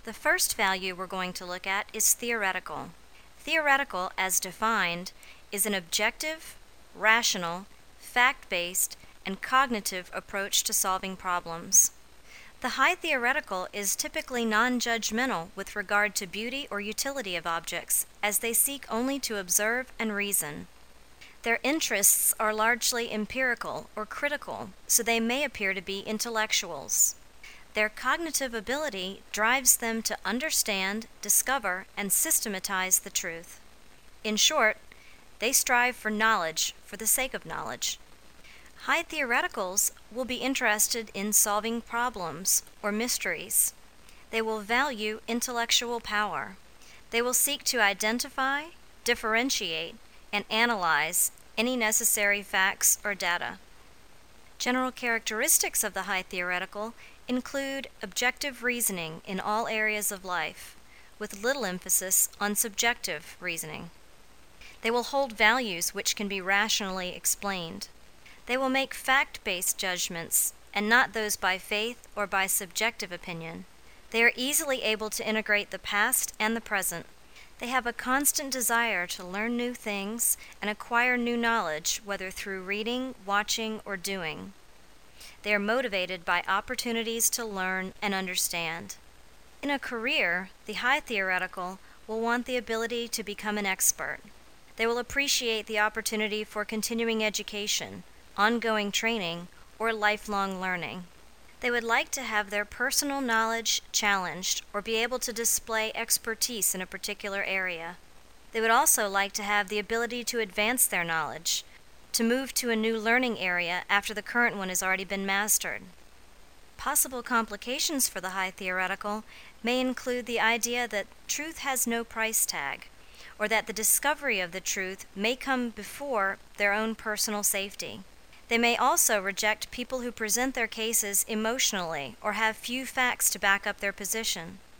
The first value we're going to look at is theoretical. Theoretical, as defined, is an objective, rational, fact-based, and cognitive approach to solving problems. The high theoretical is typically non-judgmental with regard to beauty or utility of objects, as they seek only to observe and reason. Their interests are largely empirical or critical, so they may appear to be intellectuals. Their cognitive ability drives them to understand, discover, and systematize the truth. In short, they strive for knowledge for the sake of knowledge. High theoreticals will be interested in solving problems or mysteries. They will value intellectual power. They will seek to identify, differentiate, and analyze any necessary facts or data. General characteristics of the high theoretical include objective reasoning in all areas of life, with little emphasis on subjective reasoning. They will hold values which can be rationally explained. They will make fact-based judgments, and not those by faith or by subjective opinion. They are easily able to integrate the past and the present. They have a constant desire to learn new things and acquire new knowledge, whether through reading, watching, or doing. They are motivated by opportunities to learn and understand. In a career, the high theoretical will want the ability to become an expert. They will appreciate the opportunity for continuing education, ongoing training, or lifelong learning. They would like to have their personal knowledge challenged or be able to display expertise in a particular area. They would also like to have the ability to advance their knowledge, to move to a new learning area after the current one has already been mastered. Possible complications for the high theoretical may include the idea that truth has no price tag, or that the discovery of the truth may come before their own personal safety. They may also reject people who present their cases emotionally or have few facts to back up their position.